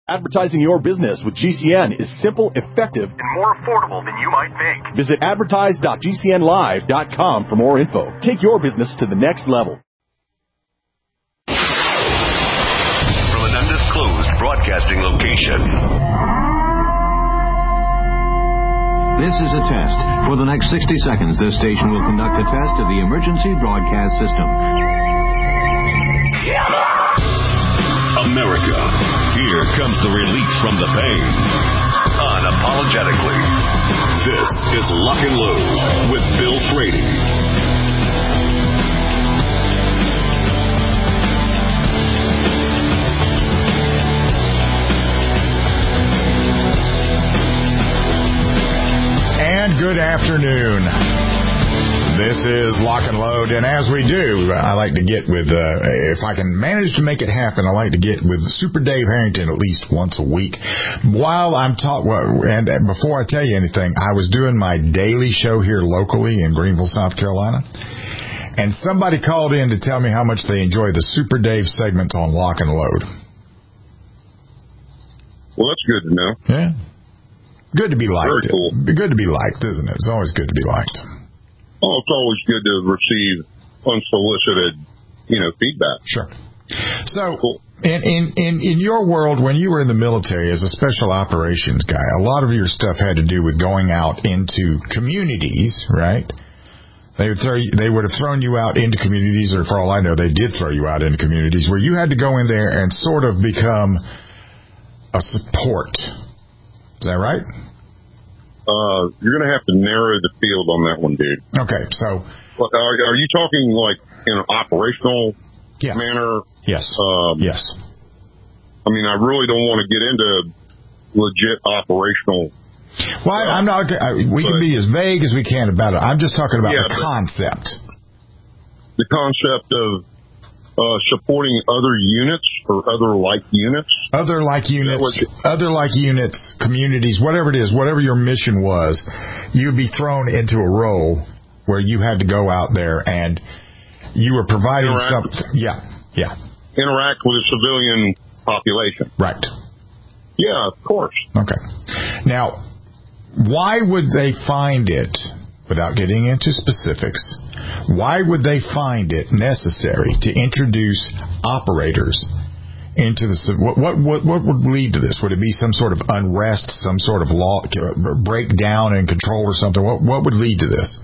Advertising your business with GCN is simple, effective, and more affordable than you might think. Visit advertise.gcnlive.com for more info. Take your business to the next level. From an undisclosed broadcasting location. This is a test. For the next 60 seconds, this station will conduct a test of the emergency broadcast system. America, here comes the relief from the pain. Unapologetically. This is Lock and Load with Bill Frady. And good afternoon. This is Lock and Load, and as we do, I like to get with, if I can manage to make it happen, I like to get with Super Dave Harrington at least once a week. While I'm and before I tell you anything, I was doing my daily show here locally in Greenville, South Carolina, and somebody called in to tell me how much they enjoy the Super Dave segments on Lock and Load. Well, that's good to know. Yeah. Good to be liked. Very cool. Good to be liked, isn't it? It's always good to be liked. Oh, it's always good to receive unsolicited, feedback. Sure. So, cool. in your world, when you were in the military as a special operations guy, a lot of your stuff had to do with going out into communities, right? They would have thrown you out into communities, or for all I know, they did throw you out into communities where you had to go in there and sort of become a support. Is that right? You're going to have to narrow the field on that one, dude. Okay, so... Are you talking, like, in an operational manner? Yes. Yes. I mean, I really don't want to get into legit operational... Well, I'm not... we can be as vague as we can about it. I'm just talking about the concept. The concept of supporting other units or other like units? Other like units, communities, whatever it is, whatever your mission was, you'd be thrown into a role where you had to go out there and you were providing something. Yeah. Interact with a civilian population. Right. Yeah, of course. Okay. Now, why would they find it, without getting into specifics, why would they find it necessary to introduce operators into the... What would lead to this? Would it be some sort of unrest, some sort of law breakdown and control or something? What would lead to this?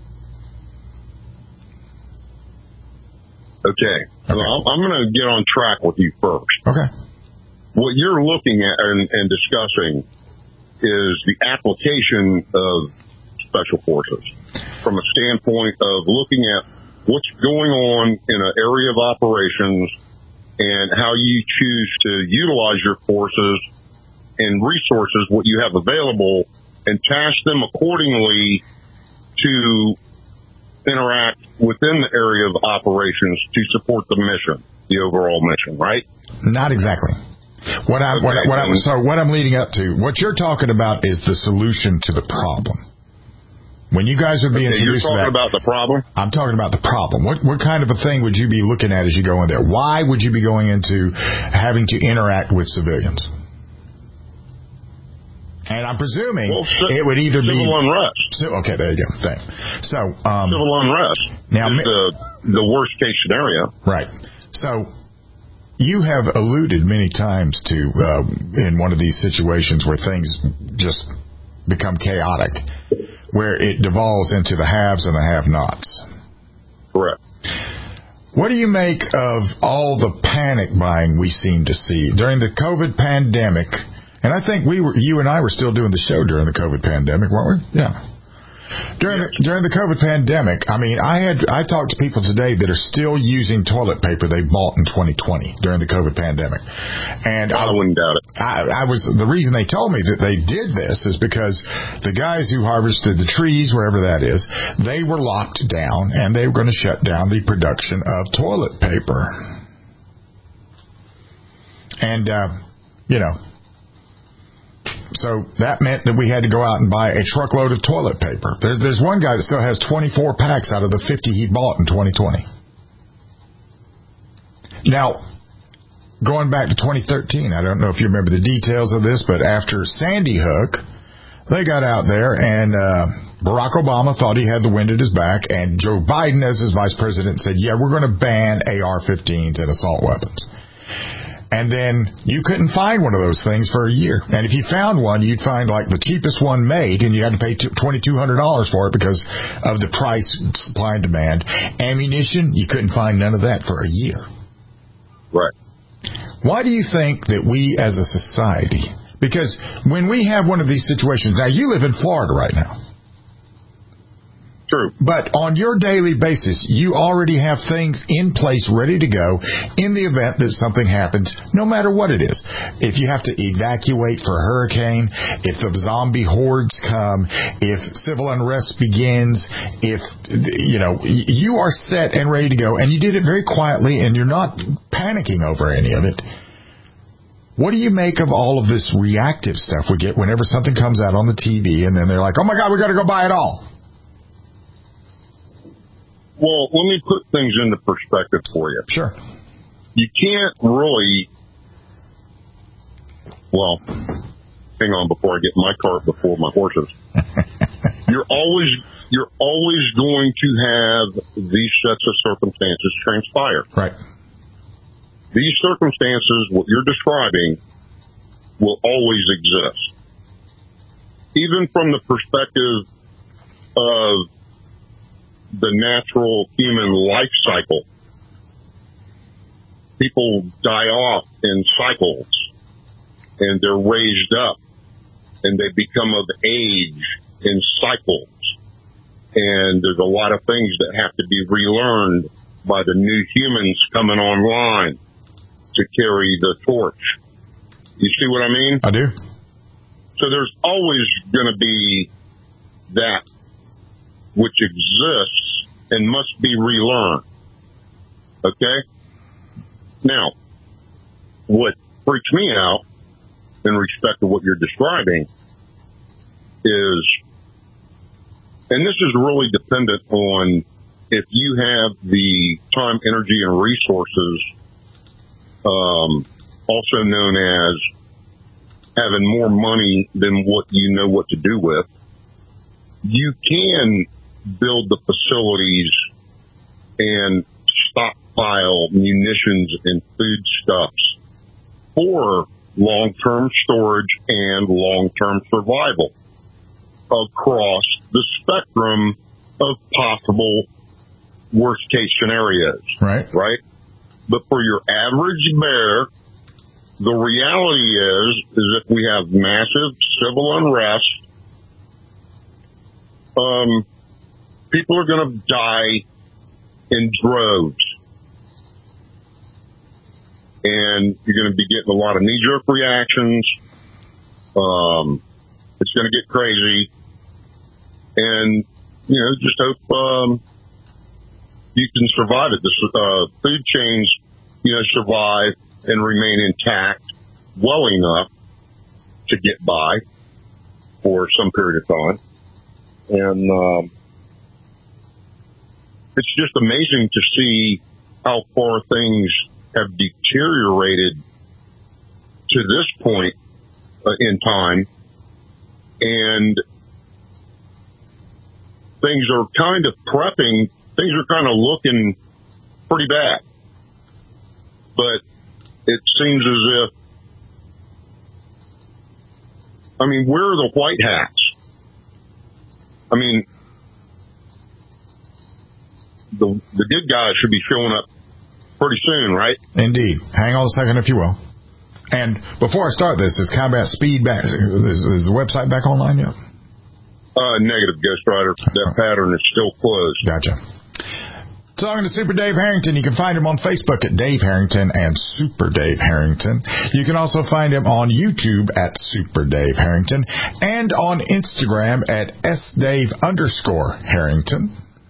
Okay. Well, I'm going to get on track with you first. Okay. What you're looking at and discussing is the application of Special Forces from a standpoint of looking at what's going on in an area of operations and how you choose to utilize your forces and resources, what you have available, and task them accordingly to interact within the area of operations to support the mission, the overall mission, right? Not exactly. What I'm leading up to, what you're talking about is the solution to the problem. When you guys are being introduced to that... You're talking about the problem? I'm talking about the problem. What kind of a thing would you be looking at as you go in there? Why would you be going into having to interact with civilians? And I'm presuming it would either be... Civil unrest. Okay, there you go. Thanks. So, civil unrest now, is the worst case scenario. Right. So, you have alluded many times to, in one of these situations where things just become chaotic, where it devolves into the haves and the have-nots. Correct. What do you make of all the panic buying we seem to see during the COVID pandemic? And I think you and I were still doing the show during the COVID pandemic, weren't we? Yeah. During the COVID pandemic, I mean, I talked to people today that are still using toilet paper they bought in 2020 during the COVID pandemic, and I wouldn't doubt it. The reason they told me that they did this is because the guys who harvested the trees, wherever that is, they were locked down and they were going to shut down the production of toilet paper, and So that meant that we had to go out and buy a truckload of toilet paper. There's one guy that still has 24 packs out of the 50 he bought in 2020. Now, going back to 2013, I don't know if you remember the details of this, but after Sandy Hook, they got out there and Barack Obama thought he had the wind at his back, and Joe Biden, as his vice president, said, yeah, we're going to ban AR-15s and assault weapons. And then you couldn't find one of those things for a year. And if you found one, you'd find like the cheapest one made, and you had to pay $2,200 for it because of the price, supply and demand. Ammunition, you couldn't find none of that for a year. Right. Why do you think that we as a society, because when we have one of these situations, now you live in Florida right now. True. But on your daily basis, you already have things in place ready to go in the event that something happens, no matter what it is. If you have to evacuate for a hurricane, if the zombie hordes come, if civil unrest begins, if, you are set and ready to go, and you did it very quietly, and you're not panicking over any of it. What do you make of all of this reactive stuff we get whenever something comes out on the TV, and then they're like, oh my God, we got to go buy it all? Well, let me put things into perspective for you. Sure. You can't really, well, hang on before I get my cart before my horses. You're always going to have these sets of circumstances transpire. Right. These circumstances, what you're describing, will always exist. Even from the perspective of the natural human life cycle. People die off in cycles, and they're raised up, and they become of age in cycles. And there's a lot of things that have to be relearned by the new humans coming online to carry the torch. You see what I mean? I do. So there's always going to be that which exists and must be relearned. Okay? Now, what freaks me out in respect to what you're describing is, and this is really dependent on if you have the time, energy, and resources, also known as having more money than what you know what to do with, you can build the facilities and stockpile munitions and foodstuffs for long-term storage and long-term survival across the spectrum of possible worst-case scenarios. Right. Right? But for your average bear, the reality is if we have massive civil unrest, people are going to die in droves. And you're going to be getting a lot of knee-jerk reactions. It's going to get crazy. And, just hope you can survive it. The food chains, survive and remain intact well enough to get by for some period of time. And it's just amazing to see how far things have deteriorated to this point in time. And things are kind of prepping. Things are kind of looking pretty bad. But it seems as if, where are the white hats? The good guys should be showing up pretty soon, right? Indeed. Hang on a second, if you will. And before I start this, is Combat Speed back? Is the website back online yet? Negative, Ghost Rider. That pattern is still closed. Gotcha. Talking to Super Dave Harrington. You can find him on Facebook at Dave Harrington and Super Dave Harrington. You can also find him on YouTube at Super Dave Harrington and on Instagram at sdave_Harrington.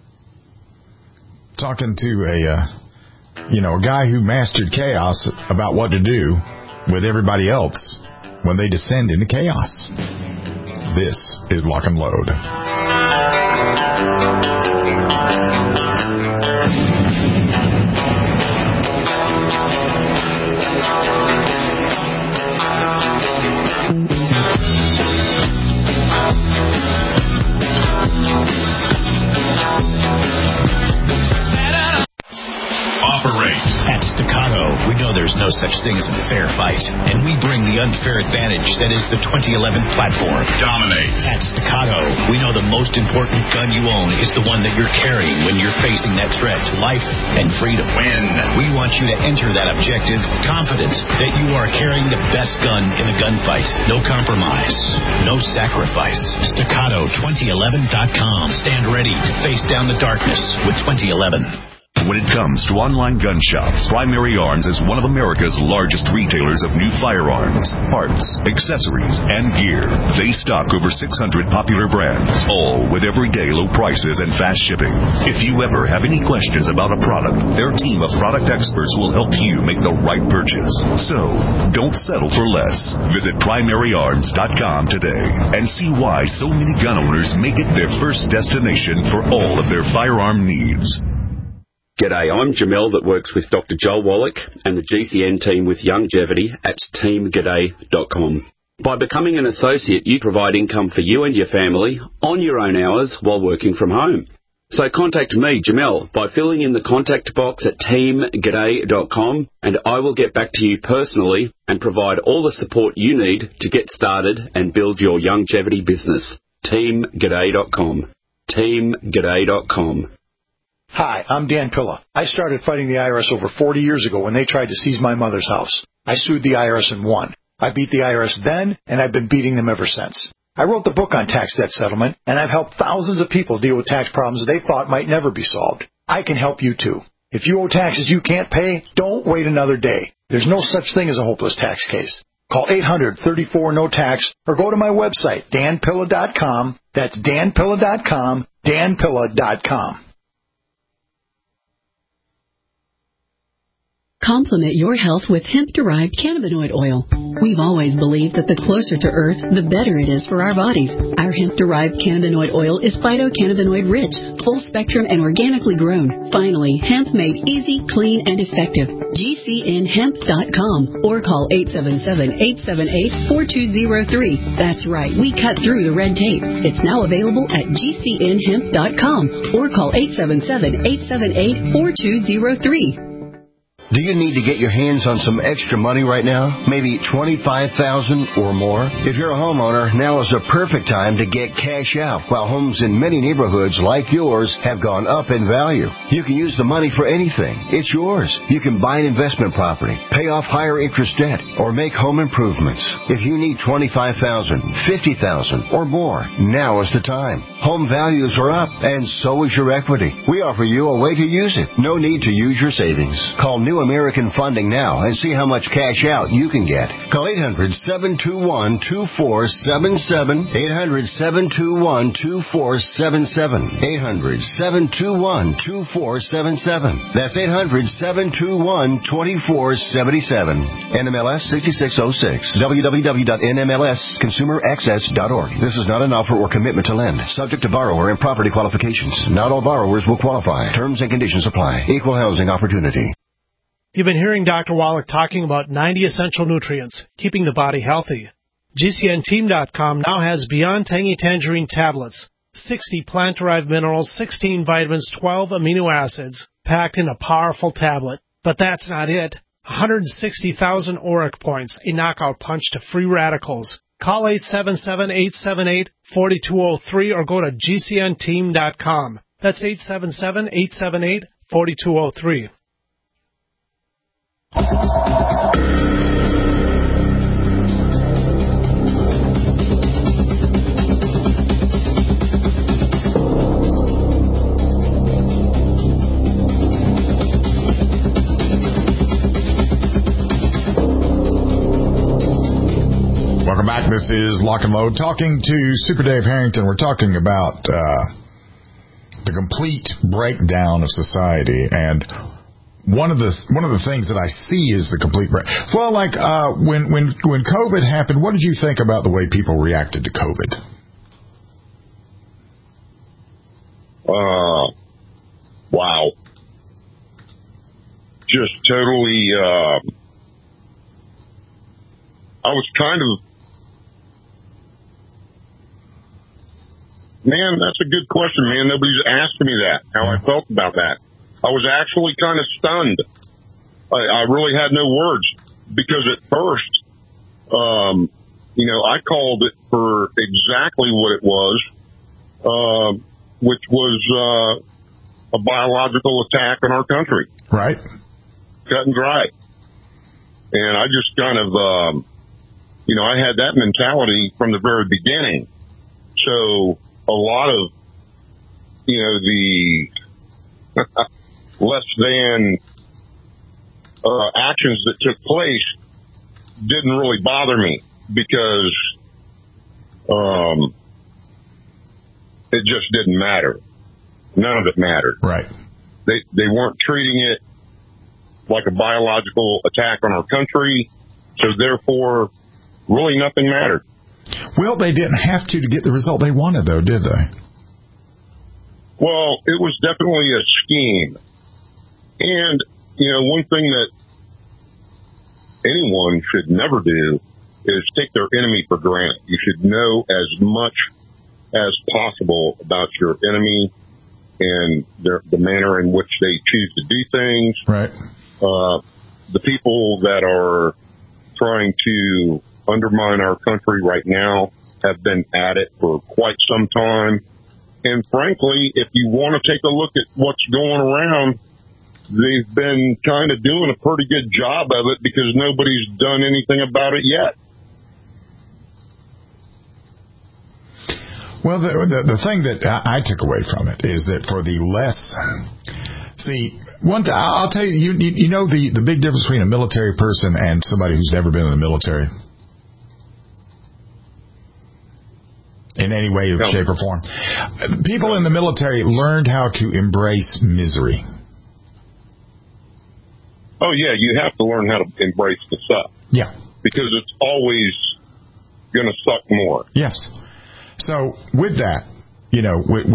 Talking to a guy who mastered chaos about what to do with everybody else when they descend into chaos. This is Lock and Load. such thing as a fair fight, and we bring the unfair advantage that is the 2011 platform. Dominate. At Staccato, we know the most important gun you own is the one that you're carrying when you're facing that threat to life and freedom. Win. We want you to enter that objective confident that you are carrying the best gun in the gunfight. No compromise, no sacrifice. Staccato2011.com. Stand ready to face down the darkness with 2011. When it comes to online gun shops, Primary Arms is one of America's largest retailers of new firearms, parts, accessories, and gear. They stock over 600 popular brands, all with everyday low prices and fast shipping. If you ever have any questions about a product, their team of product experts will help you make the right purchase. So, don't settle for less. Visit PrimaryArms.com today and see why so many gun owners make it their first destination for all of their firearm needs. G'day, I'm Jamel that works with Dr. Joel Wallach and the GCN team with Longevity at teamg'day.com. By becoming an associate, you provide income for you and your family on your own hours while working from home. So contact me, Jamel, by filling in the contact box at teamg'day.com, and I will get back to you personally and provide all the support you need to get started and build your longevity business. teamg'day.com. teamg'day.com. Hi, I'm Dan Pilla. I started fighting the IRS over 40 years ago when they tried to seize my mother's house. I sued the IRS and won. I beat the IRS then, and I've been beating them ever since. I wrote the book on tax debt settlement, and I've helped thousands of people deal with tax problems they thought might never be solved. I can help you too. If you owe taxes you can't pay, don't wait another day. There's no such thing as a hopeless tax case. Call 800-34-NO-TAX or go to my website, danpilla.com. That's danpilla.com, danpilla.com. Complement your health with hemp-derived cannabinoid oil. We've always believed that the closer to Earth, the better it is for our bodies. Our hemp-derived cannabinoid oil is phytocannabinoid-rich, full-spectrum, and organically grown. Finally, hemp made easy, clean, and effective. GCNhemp.com or call 877-878-4203. That's right, we cut through the red tape. It's now available at GCNhemp.com or call 877-878-4203. Do you need to get your hands on some extra money right now? Maybe $25,000 or more? If you're a homeowner, now is a perfect time to get cash out while homes in many neighborhoods like yours have gone up in value. You can use the money for anything. It's yours. You can buy an investment property, pay off higher interest debt, or make home improvements. If you need $25,000, $50,000 or more, now is the time. Home values are up and so is your equity. We offer you a way to use it. No need to use your savings. Call New American Funding now and see how much cash out you can get. Call 800-721-2477. 800-721-2477. 800-721-2477. That's 800-721-2477. NMLS 6606. www.nmlsconsumeraccess.org. This is not an offer or commitment to lend. Subject to borrower and property qualifications. Not all borrowers will qualify. Terms and conditions apply. Equal housing opportunity. You've been hearing Dr. Wallach talking about 90 essential nutrients, keeping the body healthy. GCNteam.com now has Beyond Tangy Tangerine tablets, 60 plant-derived minerals, 16 vitamins, 12 amino acids, packed in a powerful tablet. But that's not it. 160,000 ORAC points, a knockout punch to free radicals. Call 877-878-4203 or go to GCNteam.com. That's 877-878-4203. Welcome back. This is Lock and Load. Talking to Super Dave Harrington. We're talking about the complete breakdown of society, and one of the things that I see is the complete break. Well, like when COVID happened, what did you think about the way people reacted to COVID? Wow. Just totally, I was kind of, man, that's a good question, man. Nobody's asked me that, how I felt about that. I was actually kind of stunned. I really had no words. because at first, I called it for exactly what it was, which was a biological attack on our country. Right. Cut and dry. And I just kind of, I had that mentality from the very beginning. So a lot of, the less than actions that took place didn't really bother me because it just didn't matter. None of it mattered. Right. They weren't treating it like a biological attack on our country, so therefore, really nothing mattered. Well, they didn't have to get the result they wanted, though, did they? Well, it was definitely a scheme. And, one thing that anyone should never do is take their enemy for granted. You should know as much as possible about your enemy and the manner in which they choose to do things. Right. The people that are trying to undermine our country right now have been at it for quite some time. And frankly, if you want to take a look at what's going around, they've been kind of doing a pretty good job of it because nobody's done anything about it yet. Well, the thing that I took away from it is that for the less... See, I'll tell you, you know the big difference between a military person and somebody who's never been in the military? In any way, shape, or form. People in the military learned how to embrace misery. Oh, yeah, you have to learn how to embrace the suck. Yeah. Because it's always going to suck more. Yes. So, with that, and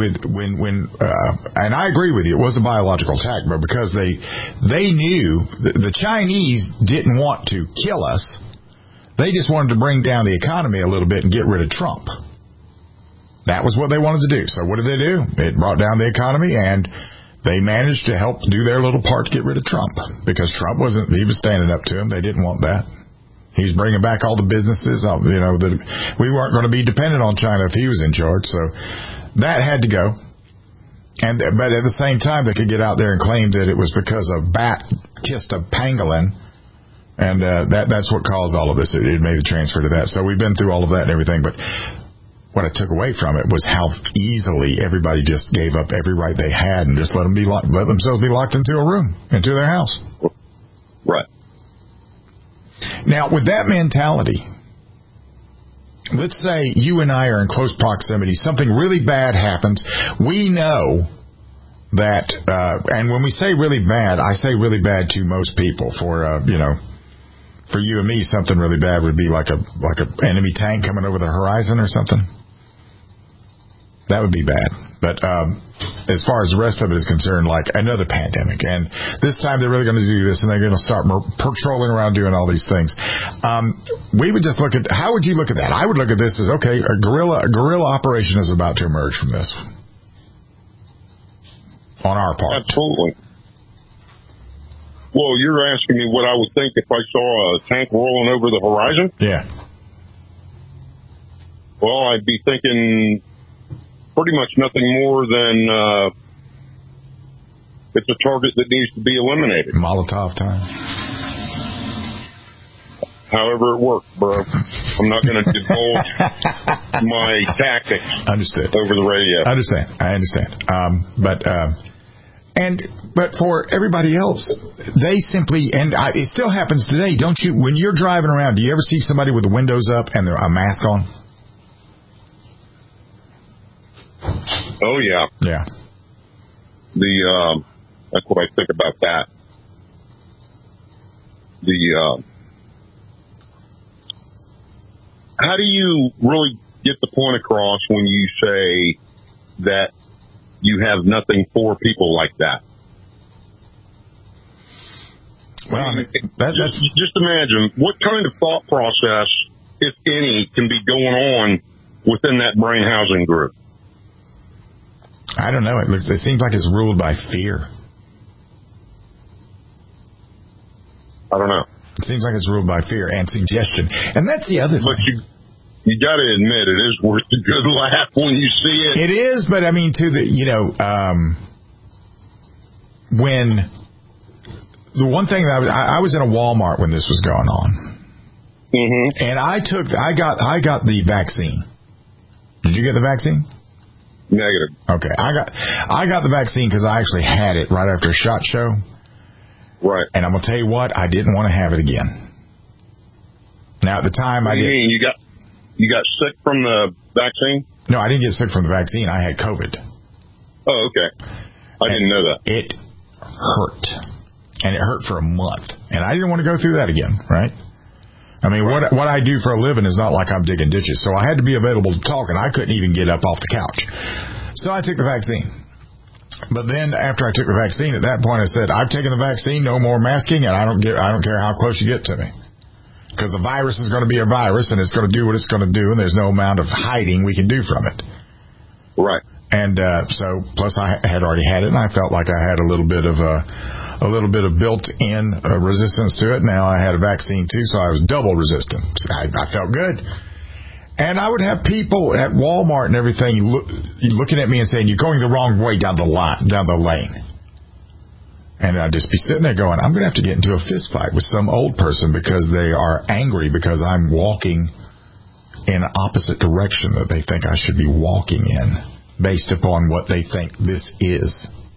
I agree with you, it was a biological attack, but because they knew, the Chinese didn't want to kill us, they just wanted to bring down the economy a little bit and get rid of Trump. That was what they wanted to do. So what did they do? It brought down the economy, and they managed to help do their little part to get rid of Trump. Because Trump he was standing up to them. They didn't want that. He was bringing back all the businesses. We weren't going to be dependent on China if he was in charge. So that had to go. But at the same time, they could get out there and claim that it was because a bat kissed a pangolin. And that's what caused all of this. It made the transfer to that. So we've been through all of that and everything. But what I took away from it was how easily everybody just gave up every right they had and just let themselves be locked into a room, into their house. Right. Now, with that mentality, let's say you and I are in close proximity. Something really bad happens. We know that, and when we say really bad, I say really bad to most people. For you and me, something really bad would be like a enemy tank coming over the horizon or something. That would be bad. But as far as the rest of it is concerned, like another pandemic. And this time they're really going to do this, and they're going to start patrolling around doing all these things. We would just look at, how would you look at that? I would look at this as, okay, a guerrilla operation is about to emerge from this. On our part. Absolutely. Well, you're asking me what I would think if I saw a tank rolling over the horizon? Yeah. Well, I'd be thinking pretty much nothing more than it's a target that needs to be eliminated. Molotov time. However it works, bro. I'm not going to divulge my tactics. Understood. Over the radio. I understand. But for everybody else, they simply, it still happens today, don't you? When you're driving around, do you ever see somebody with the windows up and a mask on? Oh, yeah. Yeah. That's what I think about that. How do you really get the point across when you say that you have nothing for people like that? Well, just imagine what kind of thought process, if any, can be going on within that brain housing group. I don't know. It seems like it's ruled by fear. I don't know. It seems like it's ruled by fear and suggestion. And that's the other thing. You got to admit, it is worth a good laugh when you see it. It is, but I mean, when the one thing that I was in a Walmart when this was going on, and I got the vaccine. Did you get the vaccine? Negative. Okay, I got the vaccine because I actually had it right after SHOT Show. Right. And I'm gonna tell you what, I didn't want to have it again. Now at the time, what do you mean? You got sick from the vaccine? No, I didn't get sick from the vaccine. I had COVID. Oh, okay. I didn't know that. It hurt. And it hurt for a month. And I didn't want to go through that again, right? I mean, what I do for a living is not like I'm digging ditches. So I had to be available to talk, and I couldn't even get up off the couch. So I took the vaccine. But then after I took the vaccine, at that point I said, I've taken the vaccine, no more masking, and I don't care how close you get to me. Because the virus is going to be a virus, and it's going to do what it's going to do, and there's no amount of hiding we can do from it. Right. And so, plus I had already had it, and I felt like I had a little bit of built-in resistance to it. Now I had a vaccine too, so I was double resistant. I felt good. And I would have people at Walmart and everything looking at me and saying, "You're going the wrong way down the lane." And I'd just be sitting there going, I'm going to have to get into a fist fight with some old person because they are angry because I'm walking in an opposite direction that they think I should be walking in based upon what they think this is.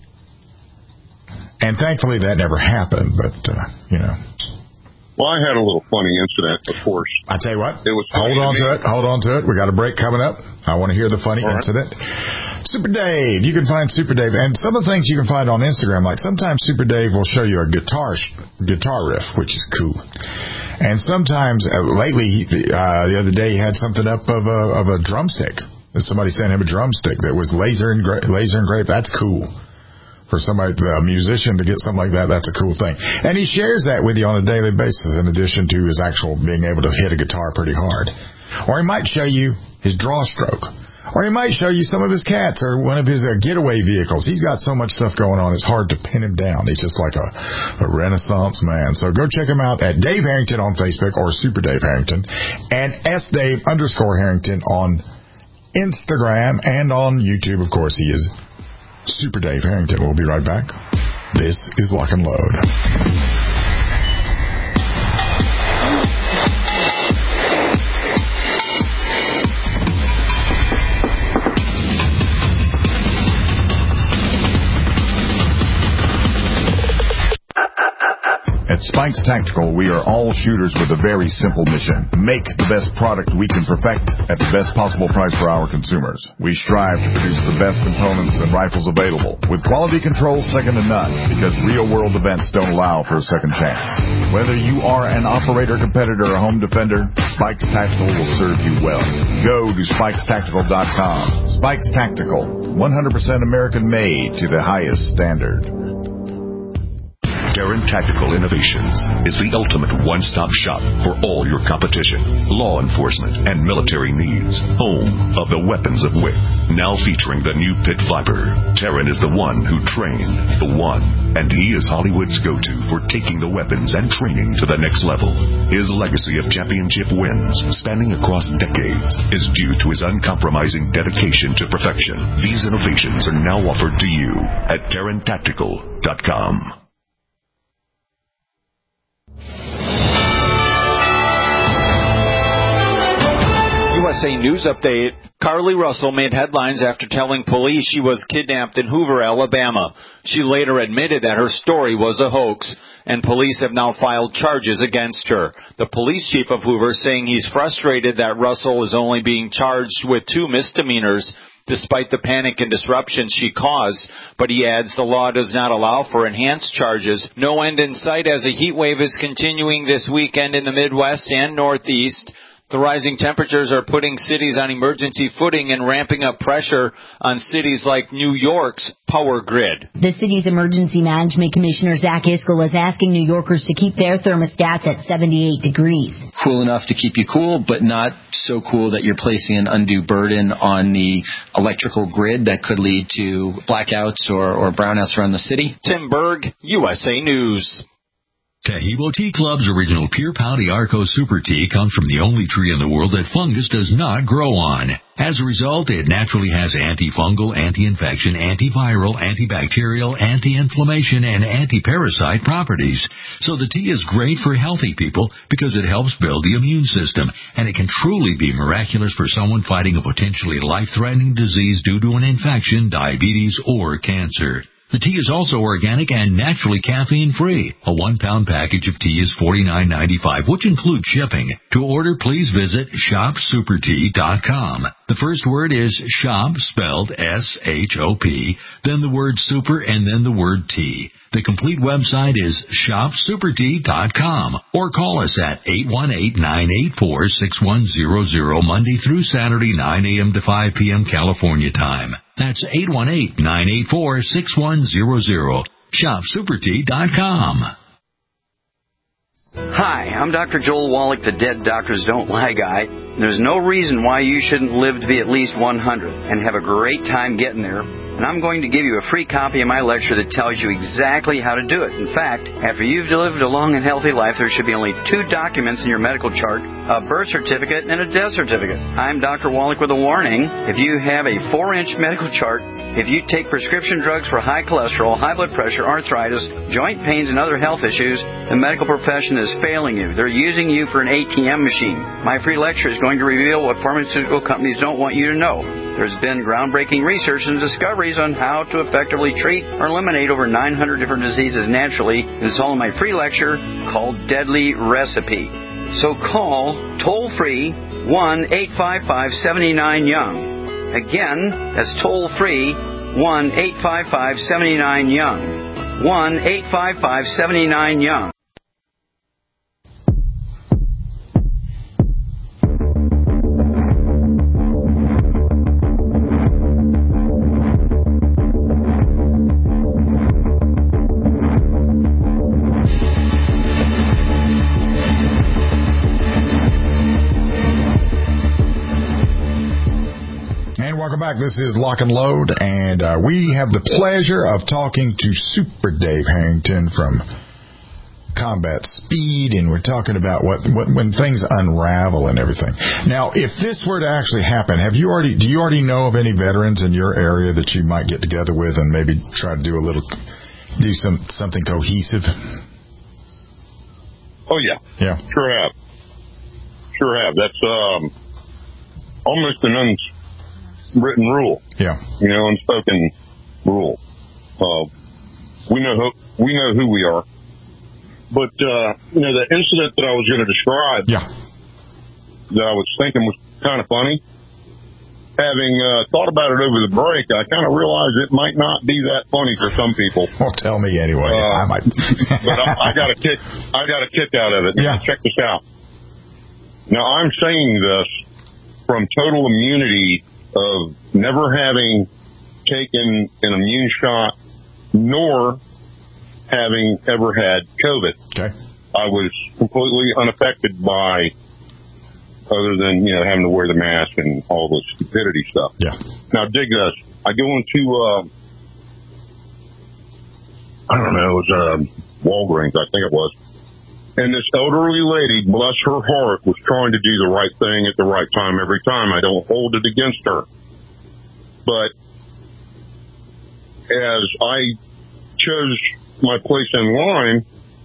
And thankfully that never happened, but, Well, I had a little funny incident, of course. I tell you what, hold on to it. We got a break coming up. I want to hear the funny incident. Super Dave, you can find Super Dave, and some of the things you can find on Instagram, like sometimes Super Dave will show you a guitar riff, which is cool. And sometimes, lately, the other day, he had something up of a drumstick. Somebody sent him a drumstick that was laser engraved. That's cool. For somebody, a musician, to get something like that, that's a cool thing. And he shares that with you on a daily basis in addition to his actual being able to hit a guitar pretty hard. Or he might show you his draw stroke. Or he might show you some of his cats or one of his getaway vehicles. He's got so much stuff going on, it's hard to pin him down. He's just like a renaissance man. So go check him out at Dave Harrington on Facebook or Super Dave Harrington and @SDave_Harrington on Instagram and on YouTube. Of course, he is Super Dave Harrington. We'll be right back. This is Lock and Load. At Spikes Tactical, we are all shooters with a very simple mission. Make the best product we can perfect at the best possible price for our consumers. We strive to produce the best components and rifles available, with quality control second to none, because real-world events don't allow for a second chance. Whether you are an operator, competitor, or home defender, Spikes Tactical will serve you well. Go to SpikesTactical.com. Spikes Tactical, 100% American-made to the highest standard. Terran Tactical Innovations is the ultimate one-stop shop for all your competition, law enforcement, and military needs. Home of the weapons of WIC. Now featuring the new Pit Viper. Terran is the one who trained the one, and he is Hollywood's go-to for taking the weapons and training to the next level. His legacy of championship wins, spanning across decades, is due to his uncompromising dedication to perfection. These innovations are now offered to you at TerranTactical.com. USA News Update. Carly Russell made headlines after telling police she was kidnapped in Hoover, Alabama. She later admitted that her story was a hoax, and police have now filed charges against her. The police chief of Hoover saying he's frustrated that Russell is only being charged with 2 misdemeanors, despite the panic and disruption she caused, but he adds the law does not allow for enhanced charges. No end in sight as a heat wave is continuing this weekend in the Midwest and Northeast. The rising temperatures are putting cities on emergency footing and ramping up pressure on cities like New York's power grid. The city's Emergency Management Commissioner Zach Iskel is asking New Yorkers to keep their thermostats at 78 degrees. Cool enough to keep you cool, but not so cool that you're placing an undue burden on the electrical grid that could lead to blackouts or brownouts around the city. Tim Berg, USA News. Tahibo Tea Club's original Pure Pau Arco Super Tea comes from the only tree in the world that fungus does not grow on. As a result, it naturally has antifungal, anti-infection, antiviral, antibacterial, anti-inflammation, and anti-parasite properties. So the tea is great for healthy people because it helps build the immune system, and it can truly be miraculous for someone fighting a potentially life-threatening disease due to an infection, diabetes, or cancer. The tea is also organic and naturally caffeine-free. A 1-pound package of tea is $49.95, which includes shipping. To order, please visit shopsupertea.com. The first word is shop, spelled S-H-O-P, then the word super, and then the word tea. The complete website is shopsupertea.com, or call us at 818-984-6100, Monday through Saturday, 9 a.m. to 5 p.m. California time. That's 818-984-6100. ShopSuperTea.com. Hi, I'm Dr. Joel Wallach, the Dead Doctors Don't Lie guy. There's no reason why you shouldn't live to be at least 100 and have a great time getting there. And I'm going to give you a free copy of my lecture that tells you exactly how to do it. In fact, after you've lived a long and healthy life, there should be only 2 documents in your medical chart, a birth certificate and a death certificate. I'm Dr. Wallach with a warning. If you have a 4-inch medical chart, if you take prescription drugs for high cholesterol, high blood pressure, arthritis, joint pains, and other health issues, the medical profession is failing you. They're using you for an ATM machine. My free lecture is going to reveal what pharmaceutical companies don't want you to know. There's been groundbreaking research and discoveries on how to effectively treat or eliminate over 900 different diseases naturally. It's all in my free lecture called Deadly Recipe. So call toll-free 1-855-79-YOUNG. Again, that's toll-free 1-855-79-YOUNG. 1-855-79-YOUNG. Welcome back. This is Lock and Load, and we have the pleasure of talking to Super Dave Harrington from Combat Speed, and we're talking about what when things unravel and everything. Now, if this were to actually happen, do you already know of any veterans in your area that you might get together with and maybe try to do something cohesive? Oh yeah, sure have. That's almost an unwritten rule. Yeah. Unspoken rule. We know who we are. But, the incident that I was going to describe, that I was thinking was kind of funny, having thought about it over the break, I kind of realized it might not be that funny for some people. Well, tell me anyway. I might. But I got a kick out of it. Yeah. Check this out. Now, I'm saying this from total immunity of never having taken an immune shot, nor having ever had COVID. Okay. I was completely unaffected by, other than, having to wear the mask and all the stupidity stuff. Yeah. Now, dig this. I go into, I don't know, it was Walgreens, I think it was. And this elderly lady, bless her heart, was trying to do the right thing at the right time every time. I don't hold it against her. But as I chose my place in line,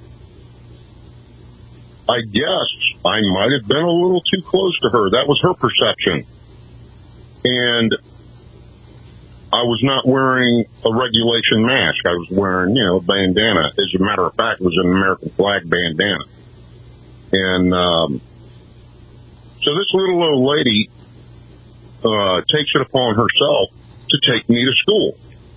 I guess I might have been a little too close to her. That was her perception. And I was not wearing a regulation mask. I was wearing, a bandana. As a matter of fact, it was an American flag bandana. And so this little old lady takes it upon herself to take me to school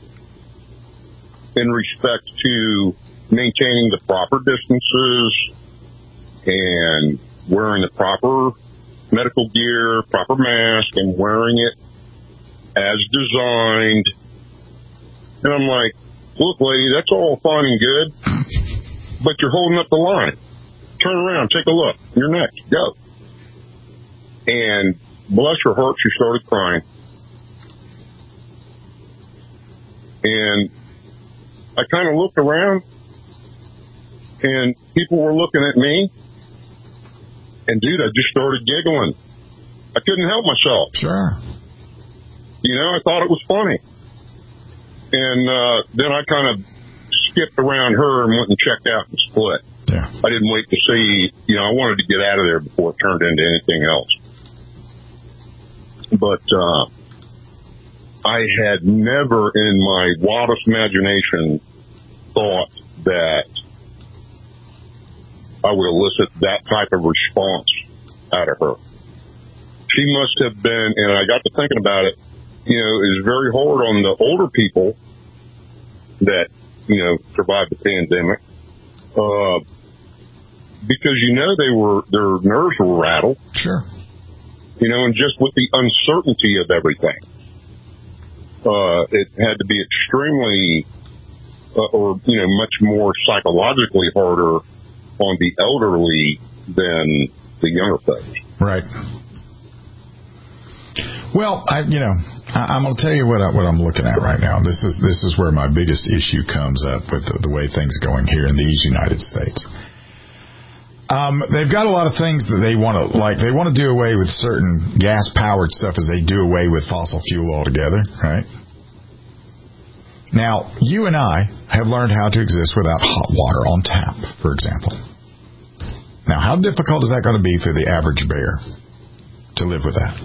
in respect to maintaining the proper distances and wearing the proper medical gear, proper mask, and wearing it as designed. And I'm like, look, lady, that's all fine and good, but you're holding up the line. Turn around, take a look. You're next. Go. And bless her heart, she started crying. And I kind of looked around, And people were looking at me, and dude, I just started giggling. I couldn't help myself. Sure. You know, I thought it was funny. And then I kind of skipped around her and went and checked out and split. Yeah. I didn't wait to see, you know, I wanted to get out of there before it turned into anything else. But I had never in my wildest imagination thought that I would elicit that type of response out of her. She must have been, and I got to thinking about it, you know, it was very hard on the older people that, you know, survived the pandemic, because, you know, their nerves were rattled. Sure. You know, and just with the uncertainty of everything, it had to be extremely, or, you know, much more psychologically harder on the elderly than the younger folks. Right. Well, I'm going to tell you what I'm looking at right now. This is where my biggest issue comes up with the way things are going here in these United States. They've got a lot of things that they want to, like, they want to do away with certain gas-powered stuff as they do away with fossil fuel altogether, right? Now, you and I have learned how to exist without hot water on tap, for example. Now, how difficult is that going to be for the average bear to live with that?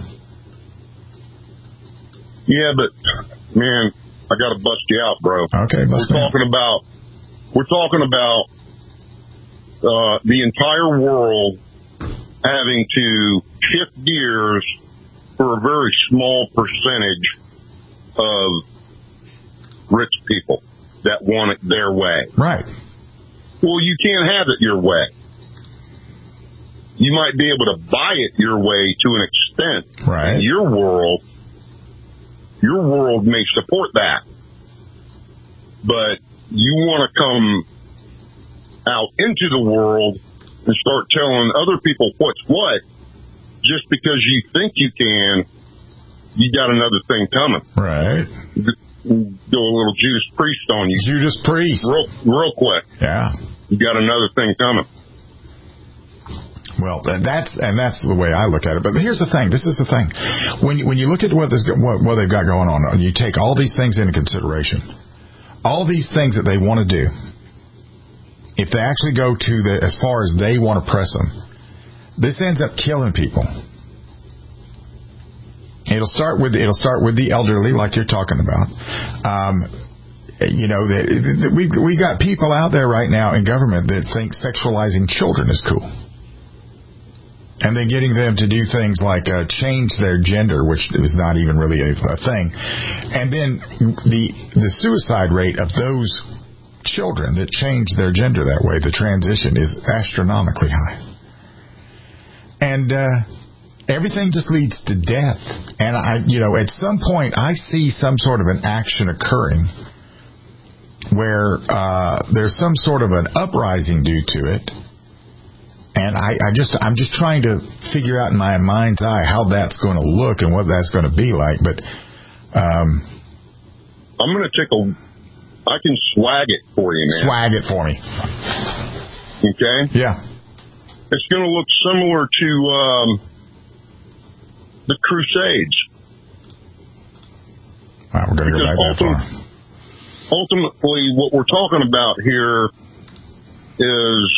Yeah, but, man, I got to bust you out, bro. Okay, bust me out. We're talking about the entire world having to shift gears for a very small percentage of rich people that want it their way. Right. Well, you can't have it your way. You might be able to buy it your way to an extent. Right. Your world may support that. But you want to come out into the world and start telling other people what's what, just because you think you can, you got another thing coming. Right. Go a little Judas Priest on you. Judas Priest. Real quick. Yeah. You got another thing coming. Well, that's the way I look at it. But here's the thing. This is the thing. When you look at what they've got going on, and you take all these things into consideration, all these things that they want to do, if they actually go to as far as they want to press them, this ends up killing people. It'll start with the elderly, like you're talking about. You know, we got people out there right now in government that think sexualizing children is cool. And then getting them to do things like change their gender, which is not even really a thing. And then the suicide rate of those children that change their gender that way, the transition, is astronomically high. And everything just leads to death. And at some point, I see some sort of an action occurring where there's some sort of an uprising due to it. And I'm just trying to figure out in my mind's eye how that's going to look and what that's going to be like. But I'm going to I can swag it for you, man. Swag it for me. Okay? Yeah. It's going to look similar to the Crusades. Wow, we're going to go back that far. Ultimately, what we're talking about here is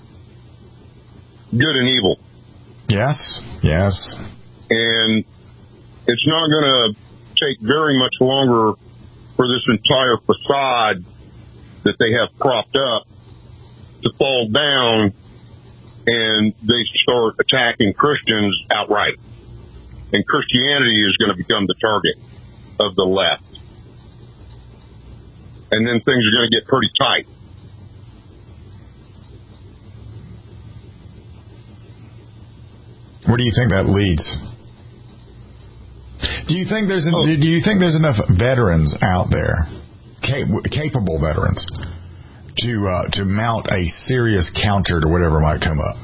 good and evil. Yes. And it's not going to take very much longer for this entire facade that they have propped up to fall down, and they start attacking Christians outright. And Christianity is going to become the target of the left. And then things are going to get pretty tight. Where do you think that leads? Do you think there's enough veterans out there, capable veterans, to mount a serious counter to whatever might come up?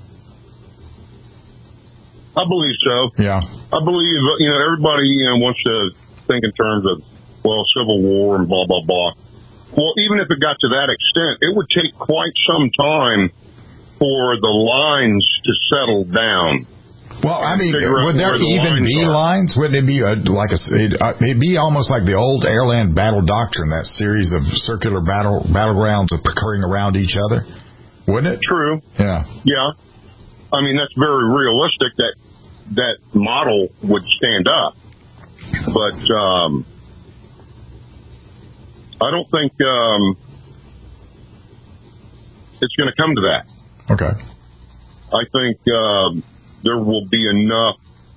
I believe so. Yeah. I believe everybody wants to think in terms of Civil War and blah blah blah. Well, even if it got to that extent, it would take quite some time for the lines to settle down. Well, I mean, would there even be lines? Wouldn't it be it'd be almost like the old Airland Battle Doctrine, that series of circular battlegrounds occurring around each other? Wouldn't it? True. Yeah. Yeah. I mean, that's very realistic that model would stand up. But I don't think it's going to come to that. Okay. I think there will be enough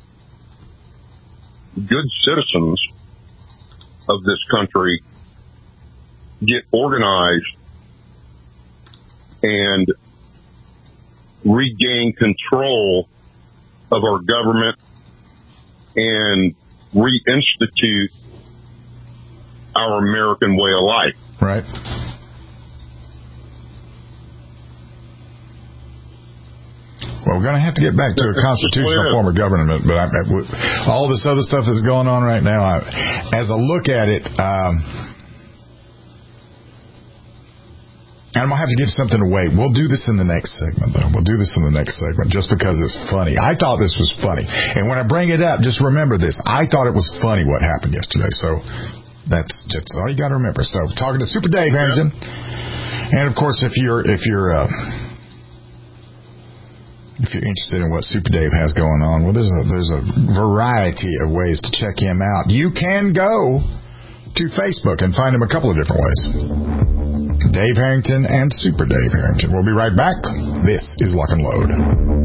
good citizens of this country get organized and regain control of our government and reinstitute our American way of life. Right. Well, we're going to have to get back to a constitutional form of government, but all this other stuff that's going on right now, as I look at it, and I'm going to have to give something away. We'll do this in the next segment, though. We'll do this in the next segment just because it's funny. I thought this was funny. And when I bring it up, just remember this. I thought it was funny what happened yesterday. So that's just all you got to remember. So talking to Super Dave Harrington. And, of course, if you're interested in what Super Dave has going on, well, there's a variety of ways to check him out. You can go to Facebook and find him a couple of different ways. Dave Harrington and Super Dave Harrington. We'll be right back. This is Lock and Load.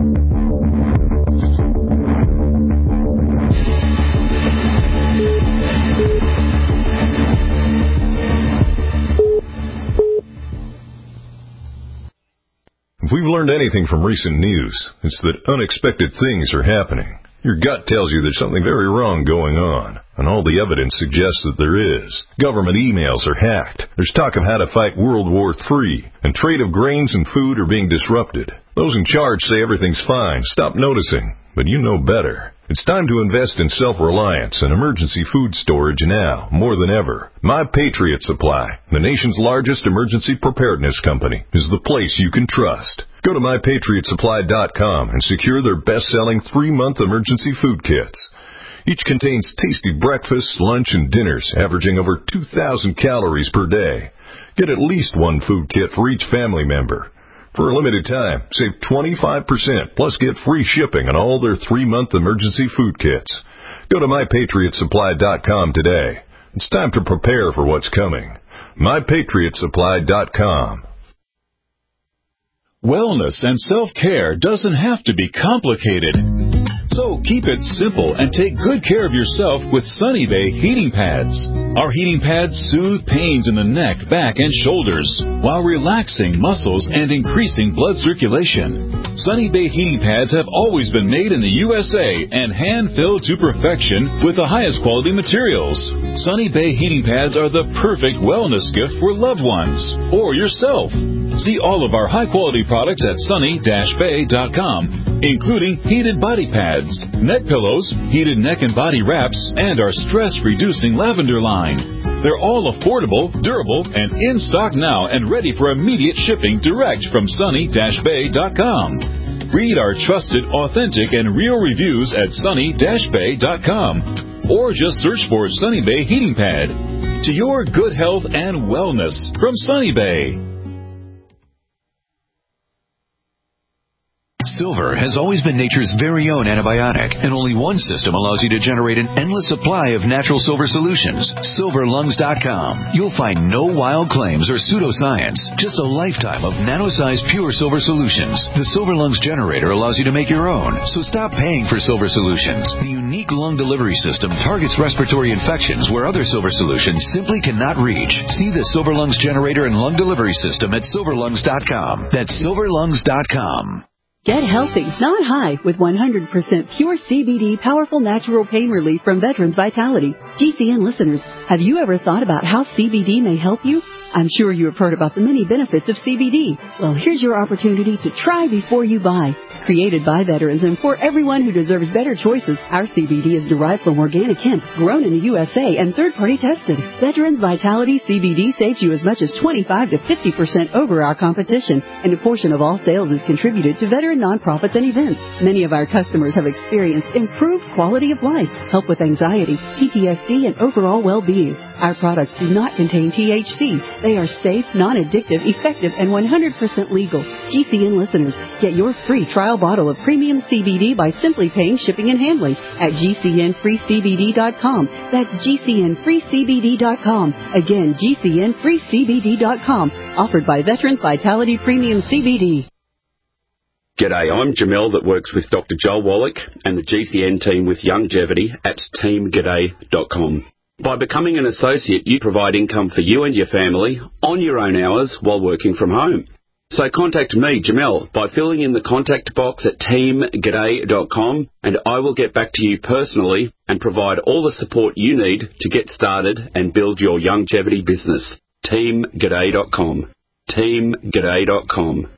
If we've learned anything from recent news, it's that unexpected things are happening. Your gut tells you there's something very wrong going on, and all the evidence suggests that there is. Government emails are hacked. There's talk of how to fight World War III, and trade of grains and food are being disrupted. Those in charge say everything's fine. Stop noticing, but you know better. It's time to invest in self-reliance and emergency food storage now, more than ever. My Patriot Supply, the nation's largest emergency preparedness company, is the place you can trust. Go to MyPatriotSupply.com and secure their best-selling 3-month emergency food kits. Each contains tasty breakfasts, lunch, and dinners, averaging over 2,000 calories per day. Get at least one food kit for each family member. For a limited time, save 25%, plus get free shipping on all their 3-month emergency food kits. Go to MyPatriotSupply.com today. It's time to prepare for what's coming. MyPatriotSupply.com. Wellness and self-care doesn't have to be complicated. So keep it simple and take good care of yourself with Sunny Bay heating pads. Our heating pads soothe pains in the neck, back, and shoulders while relaxing muscles and increasing blood circulation. Sunny Bay heating pads have always been made in the USA and hand-filled to perfection with the highest quality materials. Sunny Bay heating pads are the perfect wellness gift for loved ones or yourself. See all of our high-quality products at sunny-bay.com, including heated body pads, neck pillows, heated neck and body wraps, and our stress-reducing lavender line. They're all affordable, durable, and in stock now and ready for immediate shipping direct from sunny-bay.com. Read our trusted, authentic, and real reviews at sunny-bay.com, or just search for Sunny Bay Heating Pad. To your good health and wellness from Sunny Bay. Silver has always been nature's very own antibiotic, and only one system allows you to generate an endless supply of natural silver solutions. SilverLungs.com. You'll find no wild claims or pseudoscience, just a lifetime of nano-sized pure silver solutions. The Silver Lungs generator allows you to make your own, so stop paying for silver solutions. The unique lung delivery system targets respiratory infections where other silver solutions simply cannot reach. See the Silver Lungs generator and lung delivery system at SilverLungs.com. That's SilverLungs.com. Get healthy, not high, with 100% pure CBD powerful natural pain relief from Veterans Vitality. GCN listeners, have you ever thought about how CBD may help you? I'm sure you have heard about the many benefits of CBD. Well, here's your opportunity to try before you buy. Created by veterans and for everyone who deserves better choices, our CBD is derived from organic hemp, grown in the USA and third-party tested. Veterans Vitality CBD saves you as much as 25 to 50% over our competition, and a portion of all sales is contributed to veteran nonprofits and events. Many of our customers have experienced improved quality of life, help with anxiety, PTSD, and overall well-being. Our products do not contain THC. They are safe, non-addictive, effective, and 100% legal. GCN listeners, get your free trial bottle of premium CBD by simply paying shipping and handling at GCNFreeCBD.com. That's GCNFreeCBD.com. Again, GCNFreeCBD.com. Offered by Veterans Vitality Premium CBD. G'day, I'm Jamel that works with Dr. Joel Wallach and the GCN team with Longevity at teamg'day.com. By becoming an associate, you provide income for you and your family on your own hours while working from home. So contact me, Jamel, by filling in the contact box at teamg'day.com, and I will get back to you personally and provide all the support you need to get started and build your longevity business. teamg'day.com. teamg'day.com.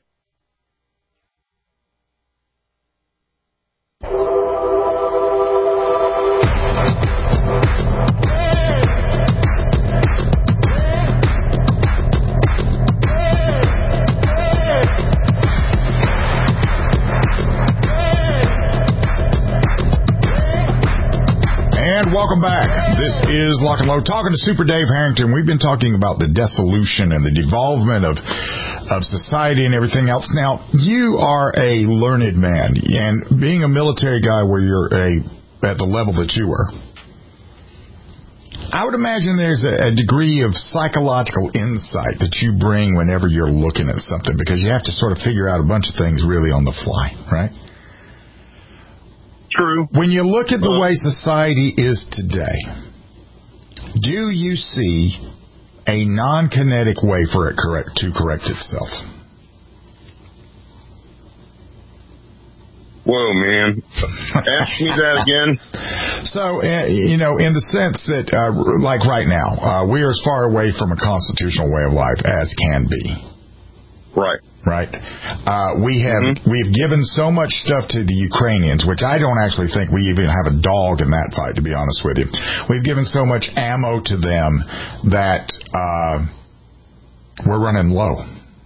And welcome back. This is Lock and Load, talking to Super Dave Harrington. We've been talking about the dissolution and the devolvement of society and everything else. Now, you are a learned man, and being a military guy where you're at the level that you were, I would imagine there's a degree of psychological insight that you bring whenever you're looking at something, because you have to sort of figure out a bunch of things really on the fly, right? True. When you look at the way society is today, do you see a non-kinetic way for it to correct itself? Whoa, man. Ask me that again. So, in the sense that, like right now, we are as far away from a constitutional way of life as can be. Right. Right. We've given so much stuff to the Ukrainians, which I don't actually think we even have a dog in that fight, to be honest with you. We've given so much ammo to them that we're running low.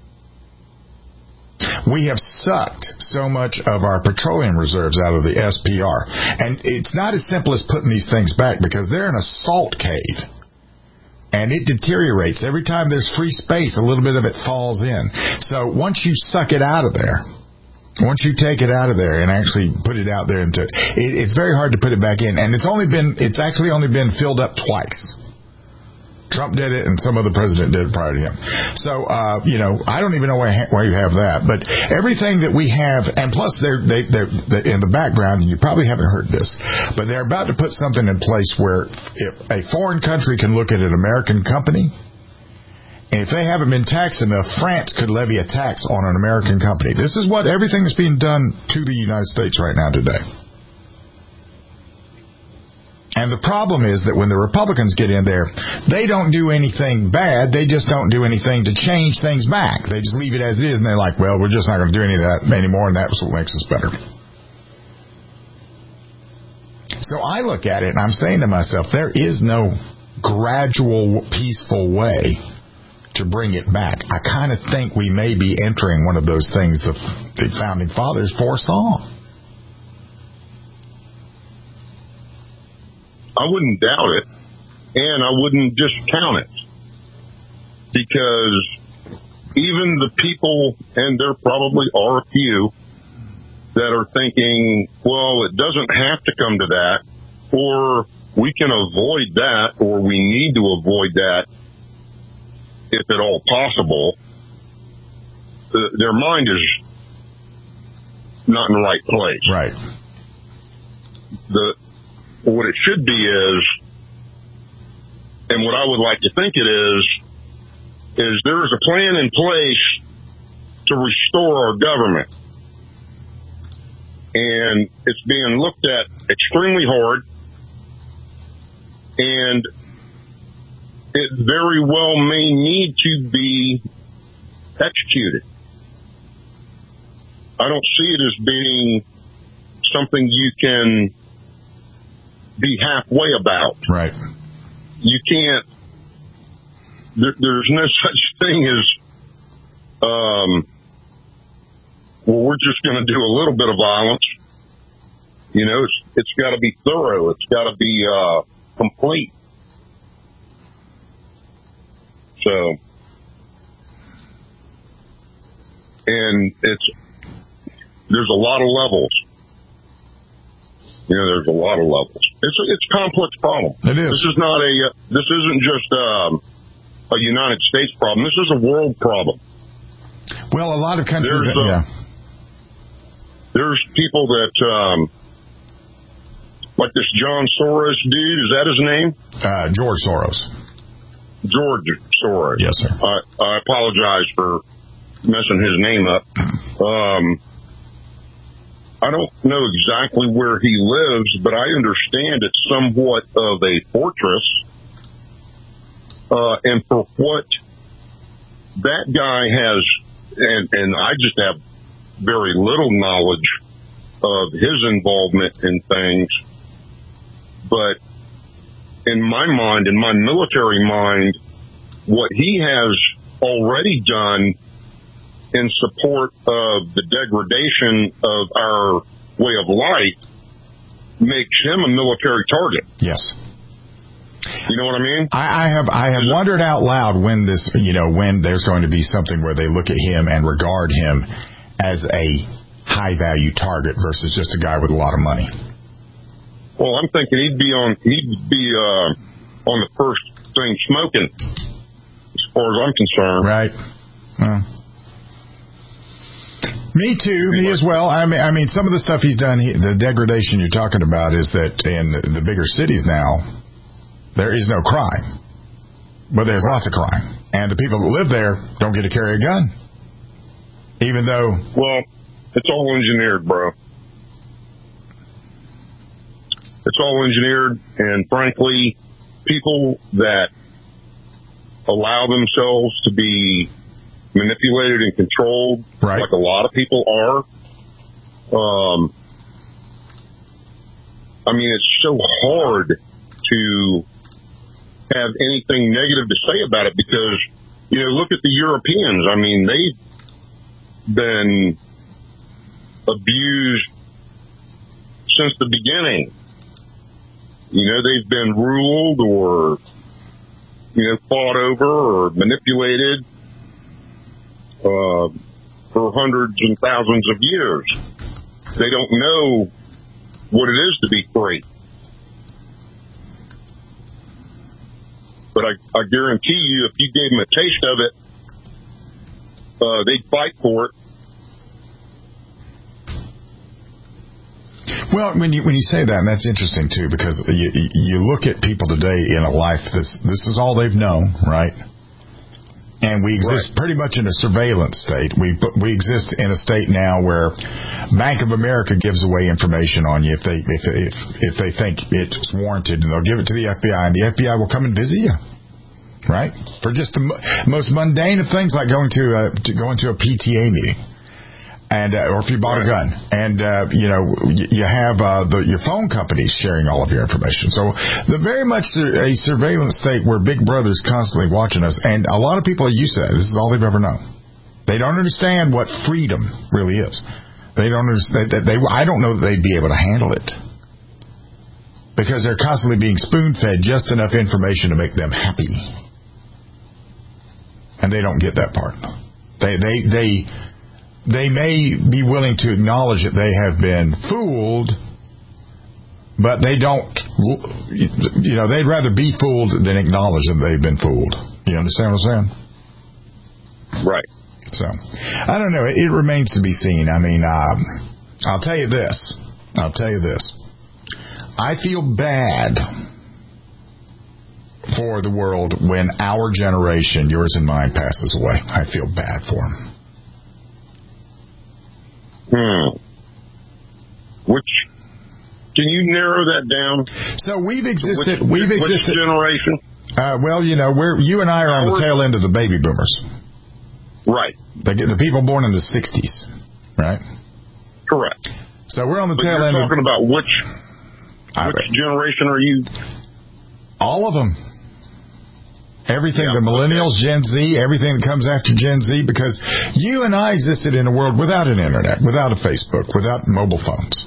We have sucked so much of our petroleum reserves out of the SPR. And it's not as simple as putting these things back, because they're in a salt cave. And it deteriorates. Every time there's free space, a little bit of it falls in. So once you suck it out of there, once you take it out of there and actually put it out there, it's very hard to put it back in. And it's actually only been filled up twice. Trump did it, and some other president did it prior to him. So, I don't even know why you have that. But everything that we have, and plus they're in the background, and you probably haven't heard this, but they're about to put something in place where if a foreign country can look at an American company, and if they haven't been taxed enough, France could levy a tax on an American company. This is what everything is being done to the United States right now today. And the problem is that when the Republicans get in there, they don't do anything bad. They just don't do anything to change things back. They just leave it as it is, and they're like, well, we're just not going to do any of that anymore, and that's what makes us better. So I look at it, and I'm saying to myself, there is no gradual, peaceful way to bring it back. I kind of think we may be entering one of those things the Founding Fathers foresaw. I wouldn't doubt it, and I wouldn't discount it, because even the people, and there probably are a few, that are thinking, well, it doesn't have to come to that, or we can avoid that, or we need to avoid that, if at all possible, their mind is not in the right place. Right. What it should be is, and what I would like to think it is there is a plan in place to restore our government. And it's being looked at extremely hard, and it very well may need to be executed. I don't see it as being something you can be halfway about. Right. You can't. There's no such thing as, well, we're just going to do a little bit of violence. You know, it's got to be thorough. It's got to be complete. So, and there's a lot of levels. You know, there's a lot of levels. It's a complex problem. It is. This isn't just a United States problem. This is a world problem. Well, a lot of countries, there's people that, like this John Soros dude, is that his name? George Soros. George Soros. Yes, sir. I apologize for messing his name up. I don't know exactly where he lives, but I understand it's somewhat of a fortress. And for what that guy has, and I just have very little knowledge of his involvement in things, but in my mind, in my military mind, what he has already done in support of the degradation of our way of life makes him a military target. Yes. You know what I mean? I have wondered out loud when when there's going to be something where they look at him and regard him as a high value target versus just a guy with a lot of money. Well, I'm thinking he'd be on the first thing smoking, as far as I'm concerned. Right. Me too. Me as well. I mean, some of the stuff he's done, the degradation you're talking about is that in the bigger cities now, there is no crime, but there's lots of crime, and the people that live there don't get to carry a gun, even though. Well, it's all engineered, bro. It's all engineered, and frankly, people that allow themselves to be manipulated and controlled, right, like a lot of people are. I mean, it's so hard to have anything negative to say about it because, look at the Europeans. I mean, they've been abused since the beginning. They've been ruled or, fought over or manipulated for hundreds and thousands of years. They don't know what it is to be free. But I guarantee you, if you gave them a taste of it, they'd fight for it. Well, when you say that, and that's interesting too, because you look at people today in a life this is all they've known, right? And we exist pretty much in a surveillance state. We exist in a state now where Bank of America gives away information on you if they think it's warranted, and they'll give it to the FBI, and the FBI will come and visit you, right? For just the most mundane of things, like going to a PTA meeting, and or if you bought a gun, and you have your phone companies sharing all of your information. So very much a surveillance state where Big Brother's constantly watching us, and a lot of people are used to that. This is all they've ever known. They don't understand what freedom really is. They don't understand. I don't know that they'd be able to handle it because they're constantly being spoon-fed just enough information to make them happy, and they don't get that part. They may be willing to acknowledge that they have been fooled, but they don't, they'd rather be fooled than acknowledge that they've been fooled. You understand what I'm saying? Right. So, I don't know. It remains to be seen. I mean, I'll tell you this. I feel bad for the world when our generation, yours and mine, passes away. I feel bad for them. Which, can you narrow that down? So we've existed. Which generation? Well, you and I are on the tail end of the baby boomers. Right. The people born in the 60s, right? Correct. So we're on the tail you're end. Talking about which generation are you? All of them. Everything, the millennials, Gen Z, everything that comes after Gen Z, because you and I existed in a world without an internet, without a Facebook, without mobile phones.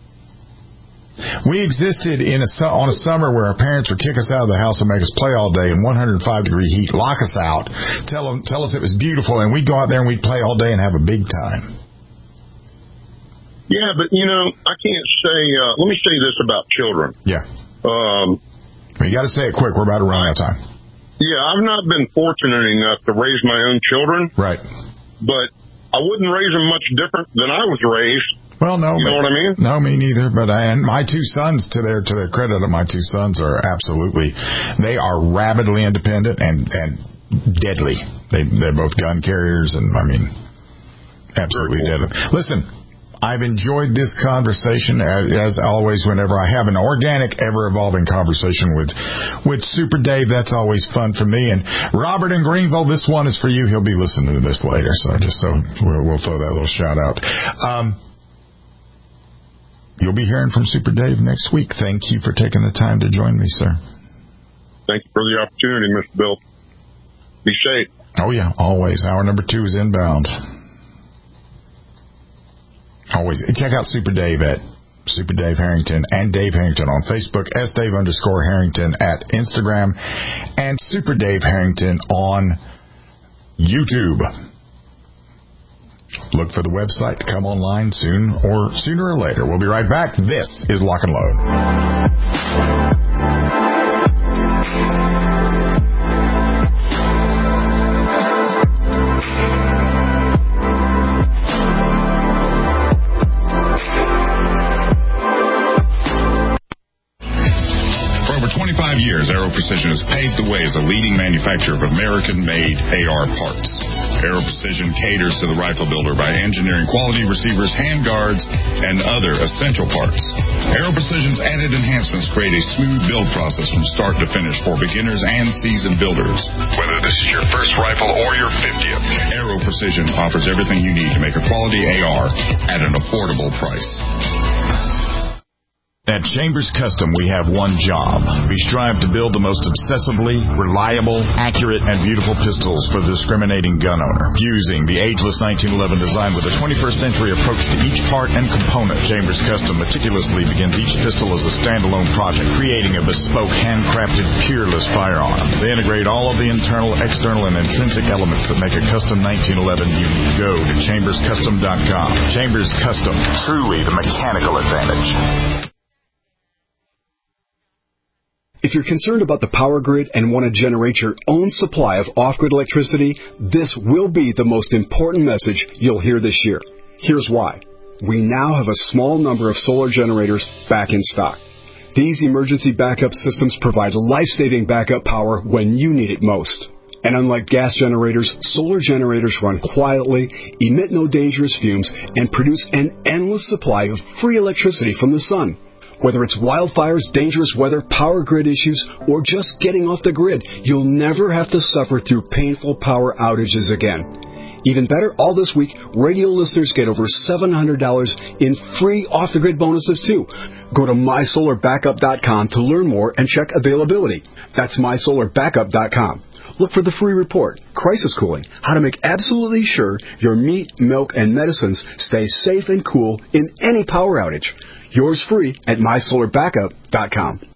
We existed on a summer where our parents would kick us out of the house and make us play all day in 105-degree heat, lock us out, tell us it was beautiful, and we'd go out there and we'd play all day and have a big time. Yeah, but, I can't say, let me say this about children. Yeah. You got to say it quick. We're about to run out of time. Yeah, I've not been fortunate enough to raise my own children. Right. But I wouldn't raise them much different than I was raised. Well, no. You know what I mean? No, me neither. But my two sons, to their credit of my two sons, are absolutely, they are rabidly independent and deadly. They're both gun carriers and, absolutely deadly. Listen, I've enjoyed this conversation, as always, whenever I have an organic, ever-evolving conversation with Super Dave. That's always fun for me. And Robert in Greenville, this one is for you. He'll be listening to this later, so we'll throw that little shout-out. You'll be hearing from Super Dave next week. Thank you for taking the time to join me, sir. Thank you for the opportunity, Mr. Bill. Be safe. Oh, yeah, always. Hour number 2 is inbound. Always. Check out Super Dave at Super Dave Harrington and Dave Harrington on Facebook, @Dave_Harrington at Instagram, and Super Dave Harrington on YouTube. Look for the website to come online sooner or later. We'll be right back. This is Lock and Load. For over 25 years, Aero Precision has paved the way as a leading manufacturer of American-made AR parts. Aero Precision caters to the rifle builder by engineering quality receivers, handguards, and other essential parts. Aero Precision's added enhancements create a smooth build process from start to finish for beginners and seasoned builders. Whether this is your first rifle or your 50th, Aero Precision offers everything you need to make a quality AR at an affordable price. At Chambers Custom, we have one job. We strive to build the most obsessively reliable, accurate, and beautiful pistols for the discriminating gun owner. Fusing the ageless 1911 design with a 21st century approach to each part and component, Chambers Custom meticulously begins each pistol as a standalone project, creating a bespoke, handcrafted, peerless firearm. They integrate all of the internal, external, and intrinsic elements that make a custom 1911 unique. Go to chamberscustom.com. Chambers Custom, truly the mechanical advantage. If you're concerned about the power grid and want to generate your own supply of off-grid electricity, this will be the most important message you'll hear this year. Here's why. We now have a small number of solar generators back in stock. These emergency backup systems provide life-saving backup power when you need it most. And unlike gas generators, solar generators run quietly, emit no dangerous fumes, and produce an endless supply of free electricity from the sun. Whether it's wildfires, dangerous weather, power grid issues, or just getting off the grid, you'll never have to suffer through painful power outages again. Even better, all this week, radio listeners get over $700 in free off-the-grid bonuses, too. Go to mysolarbackup.com to learn more and check availability. That's mysolarbackup.com. Look for the free report, Crisis Cooling, how to make absolutely sure your meat, milk, and medicines stay safe and cool in any power outage. Yours free at mysolarbackup.com.